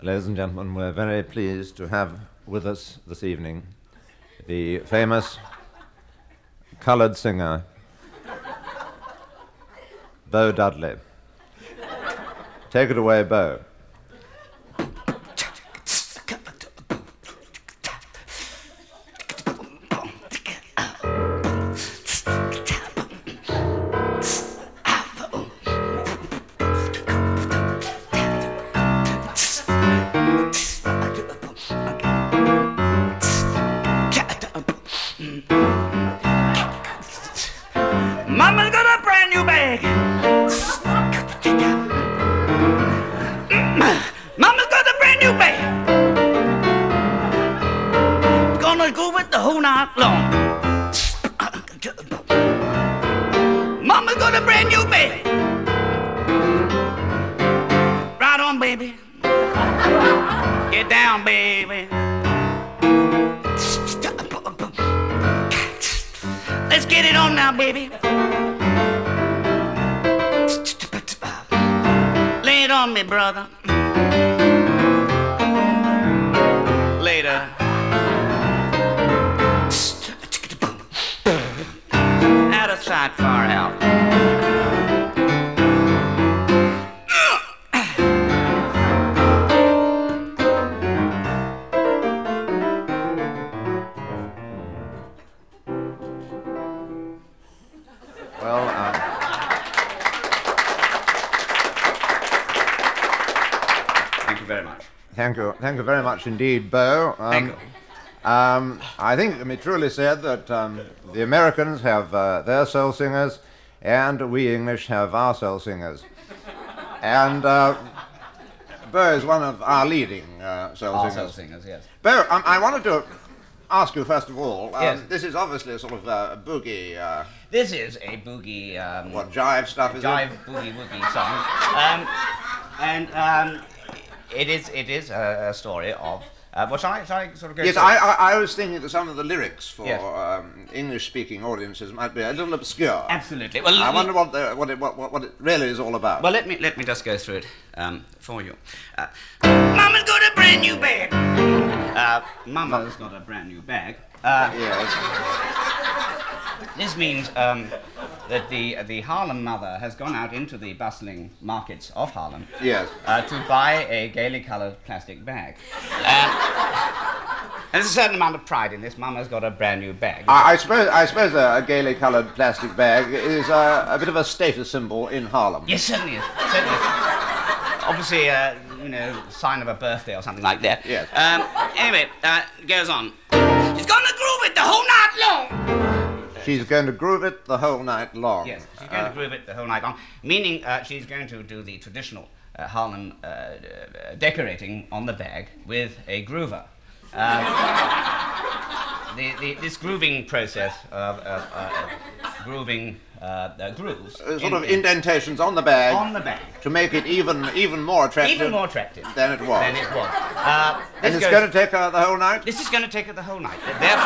Ladies and gentlemen, we're very pleased to have with us this evening the famous coloured singer, Bo Dudley. Take it away, Bo. Mama's got a brand new bag. Mama's got a brand new bag. Gonna go with the whole night long. Mama's got a brand new bag. Right on, baby. Get down, baby. Let's get it on now, baby. Lay it on me, brother. Later. Out of sight, far out. Well, Thank you very much. thank you very much indeed, Bo. Thank you. I think it can be truly said that the Americans have their soul singers, and we English have our soul singers. And Bo is one of our leading soul Our singers. soul singers, yes. Bo, I wanted to ask you first of all. Yes. This is obviously a sort of boogie, This is a boogie, what jive stuff is jive it? boogie woogie song, it is a story of. Well, shall I sort of go? Yes, through? I was thinking that some of the lyrics for Yes. English-speaking audiences might be a little obscure. Absolutely. Well, I wonder what it really is all about. Well, let me just go through it for you. Mama's got a brand new bag. Mama's got a brand new bag. Yes. This means that the Harlem mother has gone out into the bustling markets of Harlem Yes. to buy a gaily coloured plastic bag. And there's a certain amount of pride in this. Mama's got a brand new bag. I suppose a gaily coloured plastic bag is a bit of a status symbol in Harlem. Yes, certainly is. Certainly is. Obviously, sign of a birthday or something like that. Yes. Anyway, it goes on. She's gonna groove it the whole night long. She's going to groove it the whole night long. Yes, she's going to groove it the whole night long, meaning she's going to do the traditional Harlem decorating on the bag with a groover. This grooving process of grooving grooves. Sort of indentations on the bag. On the bag. To make it even more attractive. Even more attractive. Than it was. Than it was. And it's going to take her the whole night? This is going to take her the whole night.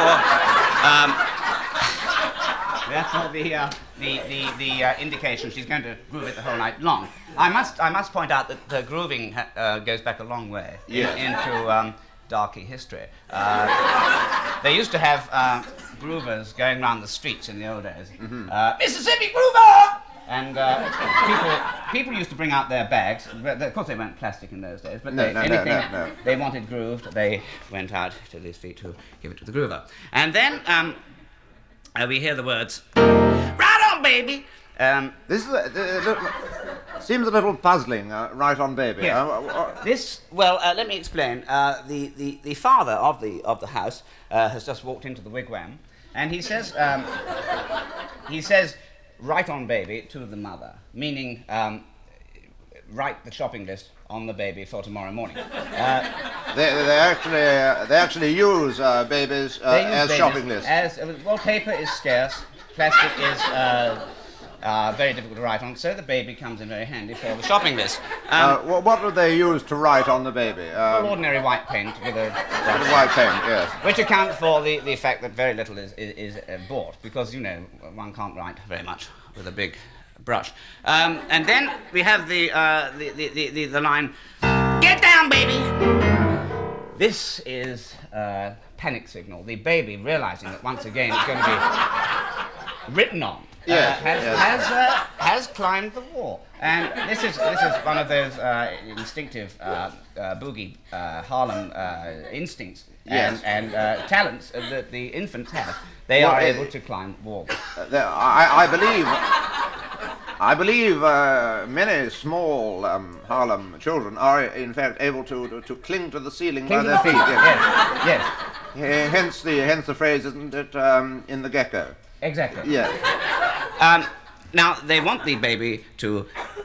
Therefore, the indication she's going to groove it the whole night long. I must point out that the grooving goes back a long way into darky history. They used to have groovers going around the streets in the old days. Mm-hmm. Mississippi Groover! And people used to bring out their bags. But of course, they weren't plastic in those days. But anything they wanted grooved, they went out to the street to give it to the groover. And then we hear the words, "Right on, baby." This is seems a little puzzling. Right on, baby. Yes. Let me explain. The father of the house has just walked into the wigwam, and he says, "Right on, baby," to the mother, meaning write the shopping list on the baby for tomorrow morning. They actually use babies as shopping lists. Paper is scarce, plastic is very difficult to write on, so the baby comes in very handy for the shopping list. What do they use to write on the baby? Ordinary white paint with a white paint, yes. Which accounts for the fact that very little is bought, because, one can't write very much with a big brush. And then we have the line, "Get down, baby." This is a panic signal. The baby, realizing that once again it's going to be written on, has climbed the wall. And this is one of those instinctive boogie Harlem instincts and talents that the infants have. They are able to climb walls. I believe many small Harlem children are in fact able to cling to the ceiling by their feet. Yes. Hence the phrase, isn't it, in the gecko? Exactly. Yes. Now, they want the baby to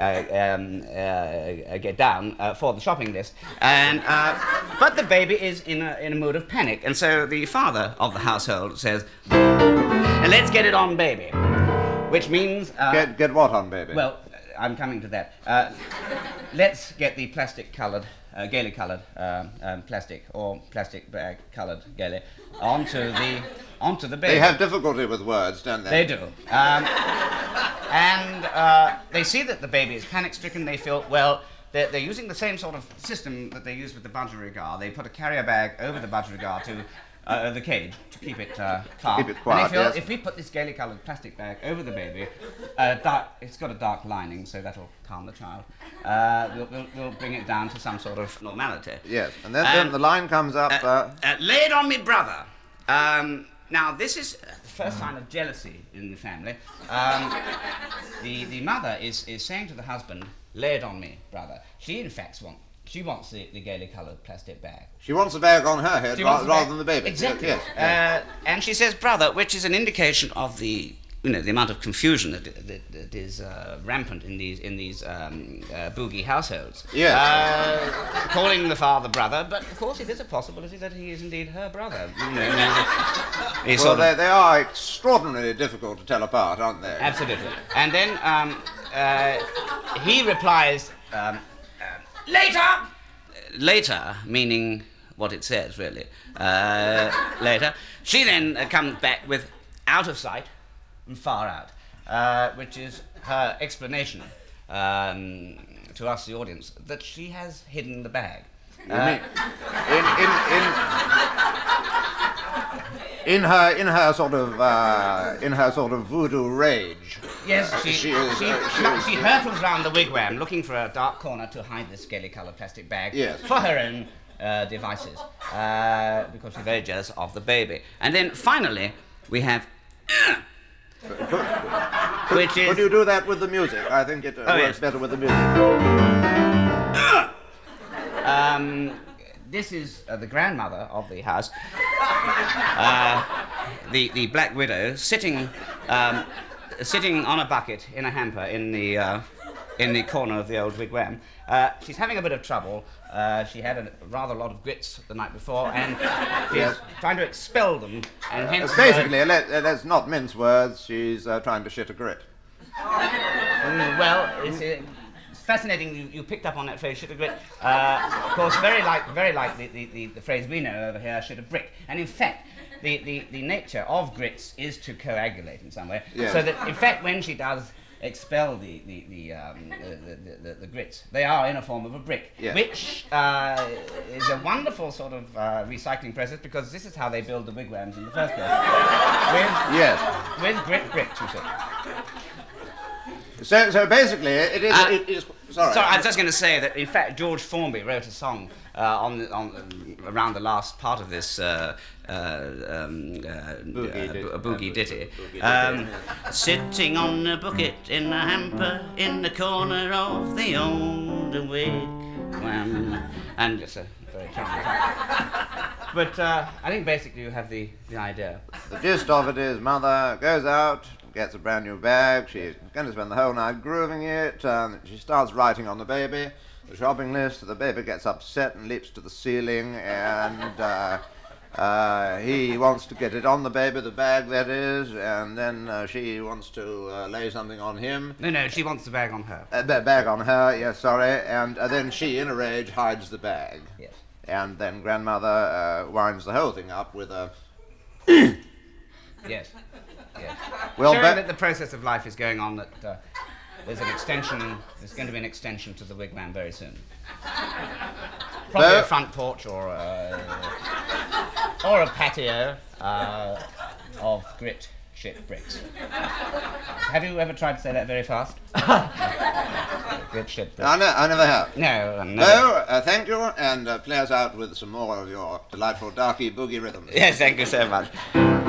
get down for the shopping list, but the baby is in a mood of panic, and so the father of the household says, let's get it on, baby, which means... Get what on, baby? Well, I'm coming to that. Let's get the plastic-coloured, gaily-coloured plastic, or plastic bag-coloured gaily, onto the baby. They have difficulty with words, don't they? They do. And they see that the baby is panic-stricken. They feel, well, they're using the same sort of system that they use with the budgerigar. They put a carrier bag over the budgerigar to the cage to keep it calm. Keep it quiet, and they feel, yes. if we put this gaily-coloured plastic bag over the baby, it's got a dark lining, so that'll calm the child. We'll bring it down to some sort of normality. Yes, and then the line comes up... lay it on me, brother. Now, this is the first sign of jealousy in the family. The mother is saying to the husband, lay it on me, brother. She, in fact, wants the gaily-coloured plastic bag. She wants the bag on her head rather than the baby. Exactly. Yes. And she says, brother, which is an indication of the amount of confusion that is rampant in these boogie households. Yes. Calling the father brother, but of course it is a possibility that he is indeed her brother. They are extraordinarily difficult to tell apart, aren't they? Absolutely. And then he replies, later! Later, meaning what it says, really. Later. She then comes back with out of sight and far out, which is her explanation to us, the audience, that she has hidden the bag. In her sort of voodoo rage. Yes, she hurtles round the wigwam looking for a dark corner to hide this gaily-coloured plastic bag for her own devices, because she's very jealous of the baby. And then finally we have. Which is... Could you do that with the music? I think it works better with the music. This is the grandmother of the house, the Black Widow, sitting on a bucket in a hamper in the corner of the old wigwam. She's having a bit of trouble. She had a rather lot of grits the night before, and she's trying to expel them. And hence, basically, let's not mince words. She's trying to shit a grit. Well, it's fascinating. You picked up on that phrase, shit a grit. Of course, very like the phrase we know over here, shit a brick. And in fact, the nature of grits is to coagulate in some way. Yes. So that in fact, when she does expel the grits, they are in a form of a brick, which is a wonderful sort of recycling process, because this is how they build the wigwams in the first place. With grit bricks, you see. So basically, it is. Sorry, I was just going to say that in fact George Formby wrote a song around the last part of this boogie ditty. Sitting on a bucket in a hamper in the corner of the old wigwam, and just a very charming song. But I think basically you have the idea. The gist of it is, mother goes out, gets a brand new bag. She's going to spend the whole night grooving it. She starts writing on the baby the shopping list. The baby gets upset and leaps to the ceiling, and he wants to get it on the baby, the bag that is, and then she wants to lay something on him. No, she wants the bag on her. Bag on her, yes, sorry. And then she, in a rage, hides the bag. Yes. And then grandmother winds the whole thing up with a... Yes. Well, showing that the process of life is going on, that there's going to be an extension to the wigwam very soon. Probably No. a front porch or a patio of grit shit bricks. Have you ever tried to say that very fast? Grit shit bricks. I never have. No, no. No, thank you, and play us out with some more of your delightful darky boogie rhythms. Yes, thank you so much.